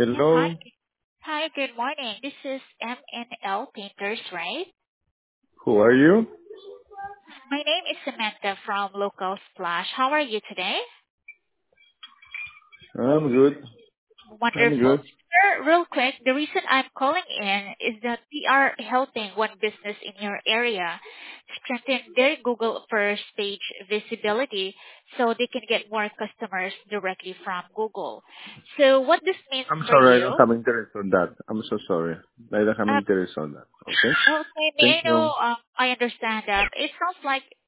Yes, hi. Hello, Hi, good morning. This is MNL Painters, right? who are you? My name is Samantha from Local Splash. How are you today? I'm good. I'm Wonderful. good. Sir, real quick, the reason I'm calling in is that we are helping one business in your area strengthen their Google first page visibility so they can get more customers directly from Google. So what this means I'm for sorry, I don't you, have interest on that. I'm so sorry. I don't have uh, interest on that. Okay? okay, may Thank I you. know, I understand that. It sounds like